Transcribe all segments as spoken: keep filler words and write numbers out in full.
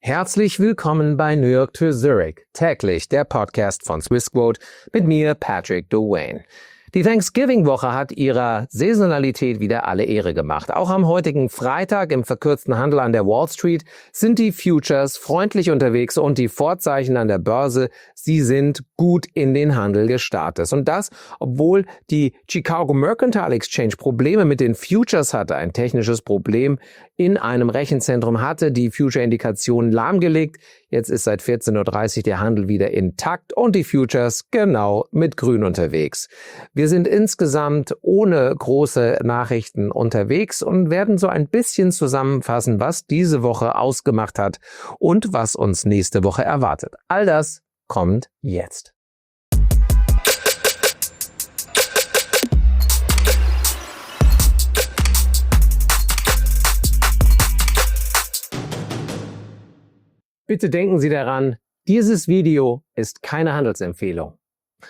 Herzlich willkommen bei New York to Zurich, täglich der Podcast von Swissquote mit mir, Patrick Dwayne. Die Thanksgiving-Woche hat ihrer Saisonalität wieder alle Ehre gemacht. Auch am heutigen Freitag im verkürzten Handel an der Wall Street sind die Futures freundlich unterwegs und die Vorzeichen an der Börse, sie sind gut in den Handel gestartet. Und das, obwohl die Chicago Mercantile Exchange Probleme mit den Futures hatte, ein technisches Problem in einem Rechenzentrum hatte, die Future-Indikationen lahmgelegt. Jetzt ist seit vierzehn Uhr dreißig der Handel wieder intakt und die Futures genau mit grün unterwegs. Wir sind insgesamt ohne große Nachrichten unterwegs und werden so ein bisschen zusammenfassen, was diese Woche ausgemacht hat und was uns nächste Woche erwartet. All das kommt jetzt. Bitte denken Sie daran, dieses Video ist keine Handelsempfehlung.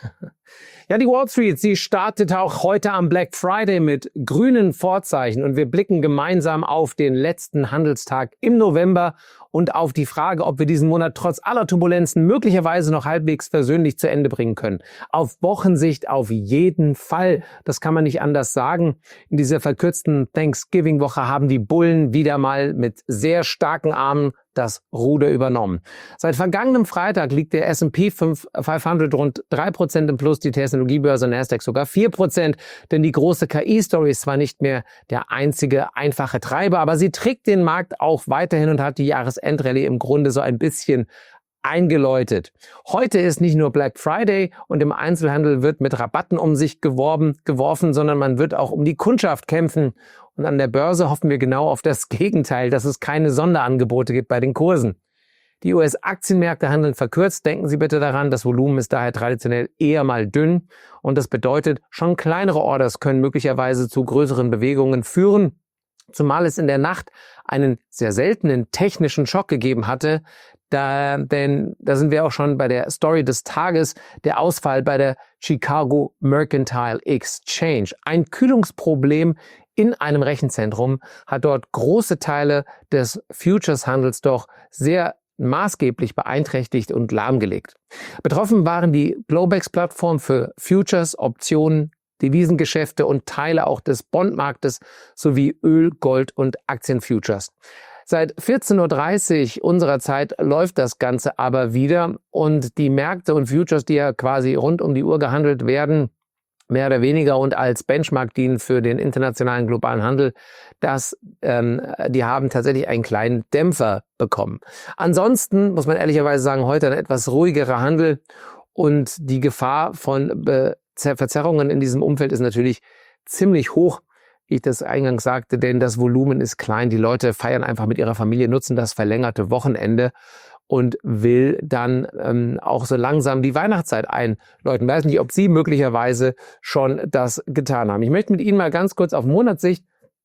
Ja, die Wall Street, sie startet auch heute am Black Friday mit grünen Vorzeichen und wir blicken gemeinsam auf den letzten Handelstag im November und auf die Frage, ob wir diesen Monat trotz aller Turbulenzen möglicherweise noch halbwegs versöhnlich zu Ende bringen können. Auf Wochensicht auf jeden Fall. Das kann man nicht anders sagen. In dieser verkürzten Thanksgiving-Woche haben die Bullen wieder mal mit sehr starken Armen das Ruder übernommen. Seit vergangenem Freitag liegt der S and P fünfhundert rund drei Prozent im Plus, die Technologiebörse Nasdaq sogar vier Prozent, denn die große K I-Story ist zwar nicht mehr der einzige einfache Treiber, aber sie trägt den Markt auch weiterhin und hat die Jahresendrallye im Grunde so ein bisschen eingeläutet. Heute ist nicht nur Black Friday und im Einzelhandel wird mit Rabatten um sich geworben, geworfen, sondern man wird auch um die Kundschaft kämpfen. Und an der Börse hoffen wir genau auf das Gegenteil, dass es keine Sonderangebote gibt bei den Kursen. Die U S-Aktienmärkte handeln verkürzt. Denken Sie bitte daran, das Volumen ist daher traditionell eher mal dünn. Und das bedeutet, schon kleinere Orders können möglicherweise zu größeren Bewegungen führen. Zumal es in der Nacht einen sehr seltenen technischen Schock gegeben hatte. Da, denn da sind wir auch schon bei der Story des Tages, der Ausfall bei der Chicago Mercantile Exchange. Ein Kühlungsproblem in einem Rechenzentrum hat dort große Teile des Futures-Handels doch sehr maßgeblich beeinträchtigt und lahmgelegt. Betroffen waren die Globex-Plattform für Futures, Optionen, Devisengeschäfte und Teile auch des Bondmarktes sowie Öl, Gold und Aktienfutures. Seit vierzehn Uhr dreißig unserer Zeit läuft das Ganze aber wieder und die Märkte und Futures, die ja quasi rund um die Uhr gehandelt werden, mehr oder weniger und als Benchmark dienen für den internationalen globalen Handel, das, ähm, die haben tatsächlich einen kleinen Dämpfer bekommen. Ansonsten muss man ehrlicherweise sagen, heute ein etwas ruhigerer Handel und die Gefahr von Be- Verzerrungen in diesem Umfeld ist natürlich ziemlich hoch, wie ich das eingangs sagte, denn das Volumen ist klein. Die Leute feiern einfach mit ihrer Familie, nutzen das verlängerte Wochenende und will dann ähm, auch so langsam die Weihnachtszeit einläuten. Ich weiß nicht, ob Sie möglicherweise schon das getan haben. Ich möchte mit Ihnen mal ganz kurz auf Monatssicht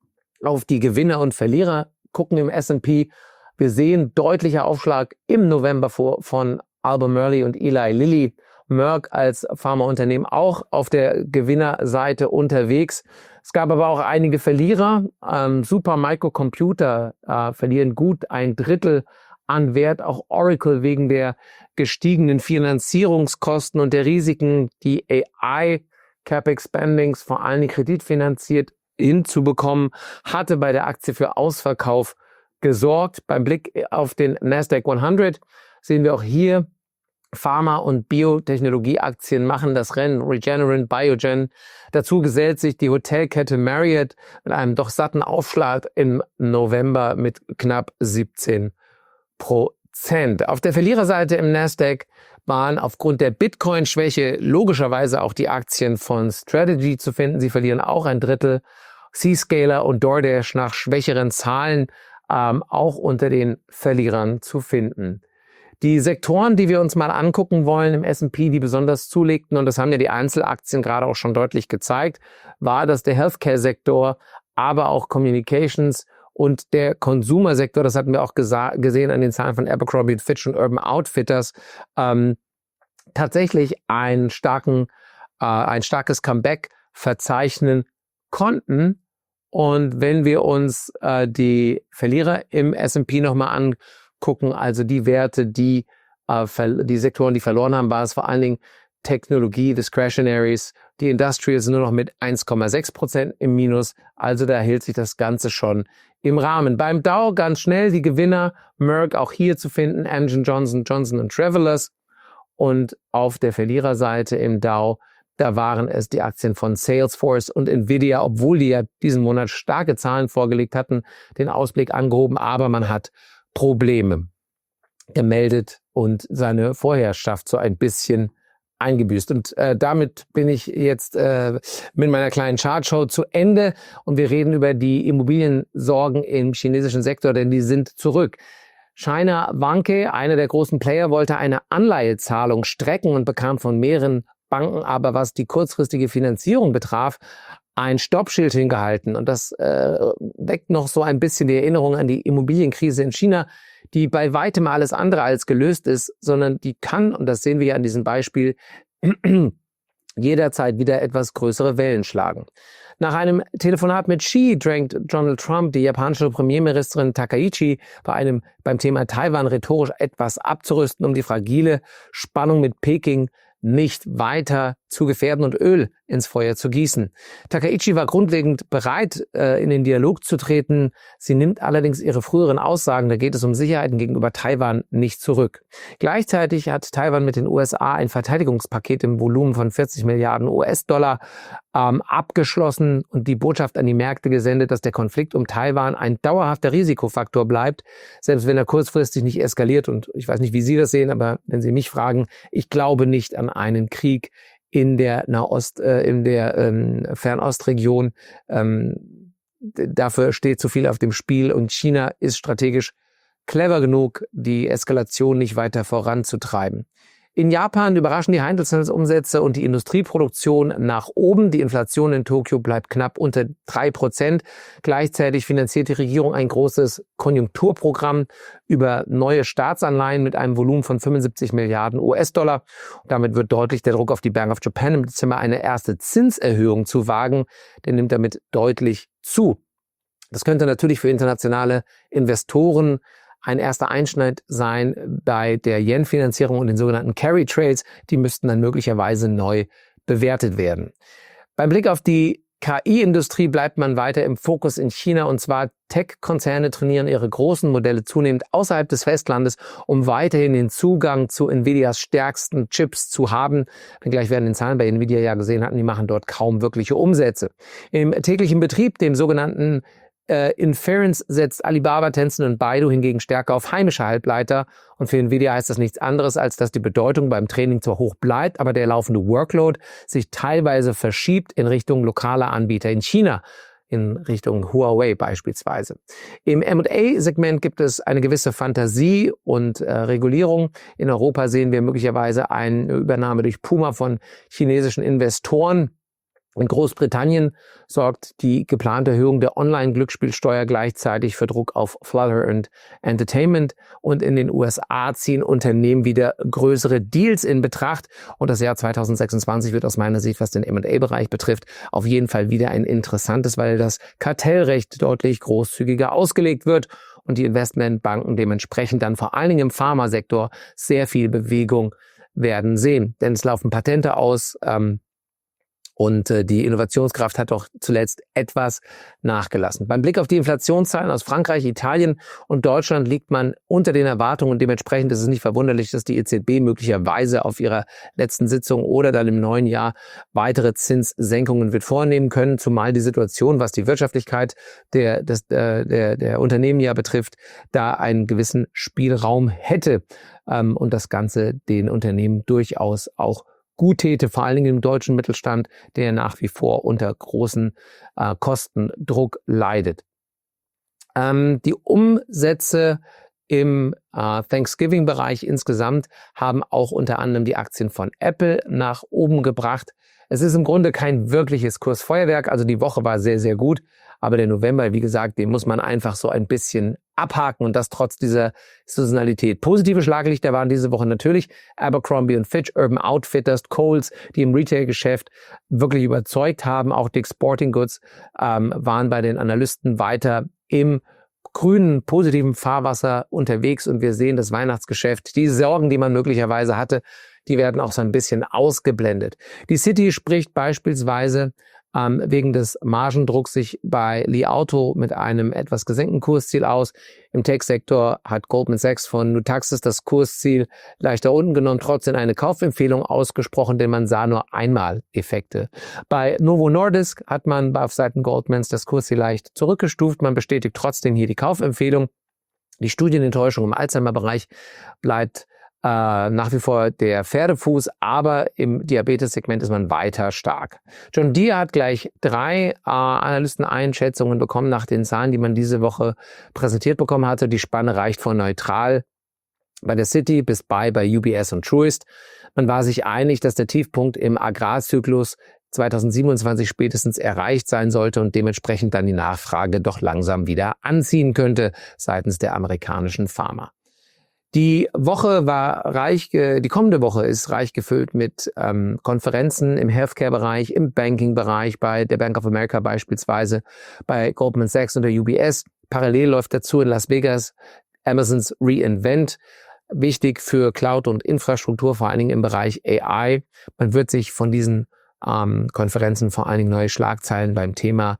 auf die Gewinner und Verlierer gucken im S and P. Wir sehen deutlicher Aufschlag im November vor, von Albemarle und Eli Lilly. Merck als Pharmaunternehmen auch auf der Gewinnerseite unterwegs. Es gab aber auch einige Verlierer. Ähm, Supermicro Computer äh, verlieren gut ein Drittel an Wert. Auch Oracle wegen der gestiegenen Finanzierungskosten und der Risiken, die A I Capex Spendings, vor allem kreditfinanziert hinzubekommen, hatte bei der Aktie für Ausverkauf gesorgt. Beim Blick auf den Nasdaq hundert sehen wir auch hier, Pharma- und Biotechnologieaktien machen das Rennen. Regeneron, Biogen. Dazu gesellt sich die Hotelkette Marriott mit einem doch satten Aufschlag im November mit knapp siebzehn Prozent. Auf der Verliererseite im Nasdaq waren aufgrund der Bitcoin-Schwäche logischerweise auch die Aktien von Strategy zu finden. Sie verlieren auch ein Drittel. Zscaler und DoorDash nach schwächeren Zahlen ähm, auch unter den Verlierern zu finden. Die Sektoren, die wir uns mal angucken wollen im S and P, die besonders zulegten, und das haben ja die Einzelaktien gerade auch schon deutlich gezeigt, war, dass der Healthcare-Sektor, aber auch Communications und der Consumer-Sektor, das hatten wir auch gesa- gesehen an den Zahlen von Abercrombie und Fitch und Urban Outfitters, ähm, tatsächlich einen starken, äh, ein starkes Comeback verzeichnen konnten. Und wenn wir uns äh, die Verlierer im S and P nochmal angucken, gucken, also die Werte, die, äh, die Sektoren, die verloren haben, war es vor allen Dingen Technologie, Discretionaries, die Industrials sind nur noch mit eins Komma sechs Prozent im Minus, also da hält sich das Ganze schon im Rahmen. Beim Dow ganz schnell die Gewinner, Merck auch hier zu finden, Amgen, Johnson, Johnson und Travelers. Und auf der Verliererseite im Dow, da waren es die Aktien von Salesforce und Nvidia, obwohl die ja diesen Monat starke Zahlen vorgelegt hatten, den Ausblick angehoben, aber man hat Probleme gemeldet und seine Vorherrschaft so ein bisschen eingebüßt. Und äh, damit bin ich jetzt äh, mit meiner kleinen Chartshow zu Ende und wir reden über die Immobiliensorgen im chinesischen Sektor, denn die sind zurück. China Vanke, einer der großen Player, wollte eine Anleihezahlung strecken und bekam von mehreren Banken aber, was die kurzfristige Finanzierung betraf, ein Stoppschild hingehalten. Und das äh, weckt noch so ein bisschen die Erinnerung an die Immobilienkrise in China, die bei weitem alles andere als gelöst ist, sondern die kann, und das sehen wir ja an diesem Beispiel, jederzeit wieder etwas größere Wellen schlagen. Nach einem Telefonat mit Xi drängt Donald Trump die japanische Premierministerin Takaichi bei einem beim Thema Taiwan rhetorisch etwas abzurüsten, um die fragile Spannung mit Peking nicht weiter zu gefährden und Öl ins Feuer zu gießen. Takaichi war grundlegend bereit, äh, in den Dialog zu treten. Sie nimmt allerdings ihre früheren Aussagen, da geht es um Sicherheiten gegenüber Taiwan, nicht zurück. Gleichzeitig hat Taiwan mit den U S A ein Verteidigungspaket im Volumen von vierzig Milliarden U S-Dollar ähm, abgeschlossen und die Botschaft an die Märkte gesendet, dass der Konflikt um Taiwan ein dauerhafter Risikofaktor bleibt, selbst wenn er kurzfristig nicht eskaliert. Und ich weiß nicht, wie Sie das sehen, aber wenn Sie mich fragen, ich glaube nicht an einen Krieg in der Nahost, äh, in der ähm, Fernostregion. Ähm, dafür steht zu viel auf dem Spiel und China ist strategisch clever genug, die Eskalation nicht weiter voranzutreiben. In Japan überraschen die Einzelhandelsumsätze und die Industrieproduktion nach oben. Die Inflation in Tokio bleibt knapp unter drei Prozent. Gleichzeitig finanziert die Regierung ein großes Konjunkturprogramm über neue Staatsanleihen mit einem Volumen von fünfundsiebzig Milliarden U S-Dollar. Damit wird deutlich der Druck auf die Bank of Japan im Dezember eine erste Zinserhöhung zu wagen. Der nimmt damit deutlich zu. Das könnte natürlich für internationale Investoren ein erster Einschnitt sein bei der Yen-Finanzierung und den sogenannten Carry Trades. Die müssten dann möglicherweise neu bewertet werden. Beim Blick auf die K I-Industrie bleibt man weiter im Fokus in China, und zwar Tech-Konzerne trainieren ihre großen Modelle zunehmend außerhalb des Festlandes, um weiterhin den Zugang zu Nvidias stärksten Chips zu haben. Wenngleich werden den Zahlen bei Nvidia ja gesehen hatten, die machen dort kaum wirkliche Umsätze. Im täglichen Betrieb, dem sogenannten Äh, Inference, setzt Alibaba, Tencent und Baidu hingegen stärker auf heimische Halbleiter. Und für Nvidia heißt das nichts anderes, als dass die Bedeutung beim Training zwar hoch bleibt, aber der laufende Workload sich teilweise verschiebt in Richtung lokaler Anbieter in China, in Richtung Huawei beispielsweise. Im M und A-Segment gibt es eine gewisse Fantasie und äh, Regulierung. In Europa sehen wir möglicherweise eine Übernahme durch Puma von chinesischen Investoren. In Großbritannien sorgt die geplante Erhöhung der Online-Glücksspielsteuer gleichzeitig für Druck auf Flutter und Entertainment. Und in den U S A ziehen Unternehmen wieder größere Deals in Betracht. Und das Jahr zweitausendsechsundzwanzig wird aus meiner Sicht, was den M und A-Bereich betrifft, auf jeden Fall wieder ein interessantes, weil das Kartellrecht deutlich großzügiger ausgelegt wird und die Investmentbanken dementsprechend dann vor allen Dingen im Pharmasektor sehr viel Bewegung werden sehen. Denn es laufen Patente aus, ähm, Und äh, die Innovationskraft hat doch zuletzt etwas nachgelassen. Beim Blick auf die Inflationszahlen aus Frankreich, Italien und Deutschland liegt man unter den Erwartungen und dementsprechend ist es nicht verwunderlich, dass die E Z B möglicherweise auf ihrer letzten Sitzung oder dann im neuen Jahr weitere Zinssenkungen wird vornehmen können, zumal die Situation, was die Wirtschaftlichkeit der, des, äh, der, der Unternehmen ja betrifft, da einen gewissen Spielraum hätte ähm, und das Ganze den Unternehmen durchaus auch gut täte, vor allen Dingen im deutschen Mittelstand, der nach wie vor unter großen äh, Kostendruck leidet. Ähm, die Umsätze im äh, Thanksgiving-Bereich insgesamt haben auch unter anderem die Aktien von Apple nach oben gebracht. Es ist im Grunde kein wirkliches Kursfeuerwerk, also die Woche war sehr, sehr gut, aber der November, wie gesagt, den muss man einfach so ein bisschen abhaken und das trotz dieser Saisonalität. Positive Schlaglichter waren diese Woche natürlich Abercrombie und Fitch, Urban Outfitters, Kohl's, die im Retail-Geschäft wirklich überzeugt haben. Auch Dick's Sporting Goods ähm, waren bei den Analysten weiter im grünen, positiven Fahrwasser unterwegs und wir sehen das Weihnachtsgeschäft. Die Sorgen, die man möglicherweise hatte, die werden auch so ein bisschen ausgeblendet. Die Citi spricht beispielsweise ähm, wegen des Margendrucks sich bei Li Auto mit einem etwas gesenkten Kursziel aus. Im Tech-Sektor hat Goldman Sachs von Nutaxis das Kursziel leicht da unten genommen, trotzdem eine Kaufempfehlung ausgesprochen, denn man sah nur einmal Effekte. Bei Novo Nordisk hat man auf Seiten Goldmans das Kursziel leicht zurückgestuft. Man bestätigt trotzdem hier die Kaufempfehlung. Die Studienenttäuschung im Alzheimer-Bereich bleibt Äh, nach wie vor der Pferdefuß, aber im Diabetes-Segment ist man weiter stark. John Deere hat gleich drei äh, Analysteneinschätzungen bekommen nach den Zahlen, die man diese Woche präsentiert bekommen hatte. Die Spanne reicht von neutral bei der Citi bis bei bei U B S und Truist. Man war sich einig, dass der Tiefpunkt im Agrarzyklus zweitausendsiebenundzwanzig spätestens erreicht sein sollte und dementsprechend dann die Nachfrage doch langsam wieder anziehen könnte seitens der amerikanischen Pharma. Die Woche war reich, die kommende Woche ist reich gefüllt mit ähm, Konferenzen im Healthcare-Bereich, im Banking-Bereich, bei der Bank of America beispielsweise, bei Goldman Sachs und der U B S. Parallel läuft dazu in Las Vegas Amazons reInvent, wichtig für Cloud und Infrastruktur, vor allen Dingen im Bereich A I. Man wird sich von diesen ähm, Konferenzen vor allen Dingen neue Schlagzeilen beim Thema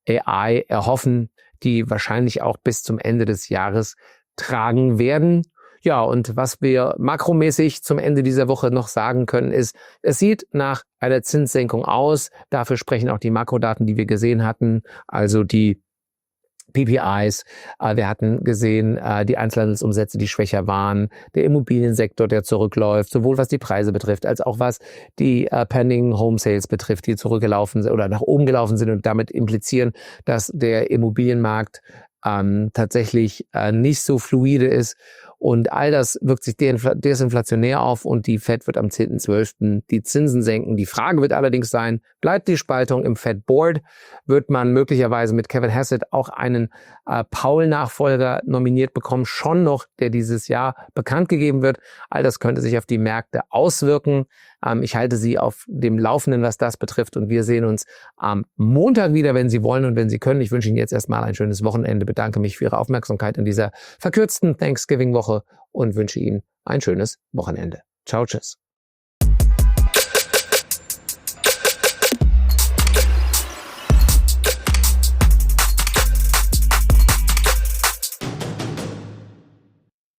A I erhoffen, die wahrscheinlich auch bis zum Ende des Jahres tragen werden. Ja, und was wir makromäßig zum Ende dieser Woche noch sagen können, ist, es sieht nach einer Zinssenkung aus. Dafür sprechen auch die Makrodaten, die wir gesehen hatten, also die P P Is. Wir hatten gesehen, die Einzelhandelsumsätze, die schwächer waren, der Immobiliensektor, der zurückläuft, sowohl was die Preise betrifft, als auch was die Pending Home Sales betrifft, die zurückgelaufen sind oder nach oben gelaufen sind und damit implizieren, dass der Immobilienmarkt ähm, tatsächlich äh, nicht so fluide ist. Und all das wirkt sich desinflationär auf und die Fed wird am zehnten zwölften die Zinsen senken. Die Frage wird allerdings sein, bleibt die Spaltung im Fed Board? Wird man möglicherweise mit Kevin Hassett auch einen äh, Powell-Nachfolger nominiert bekommen, schon noch, der dieses Jahr bekannt gegeben wird? All das könnte sich auf die Märkte auswirken. Ähm, ich halte Sie auf dem Laufenden, was das betrifft und wir sehen uns am Montag wieder, wenn Sie wollen und wenn Sie können. Ich wünsche Ihnen jetzt erstmal ein schönes Wochenende, bedanke mich für Ihre Aufmerksamkeit in dieser verkürzten Thanksgiving-Woche und wünsche Ihnen ein schönes Wochenende. Ciao, tschüss.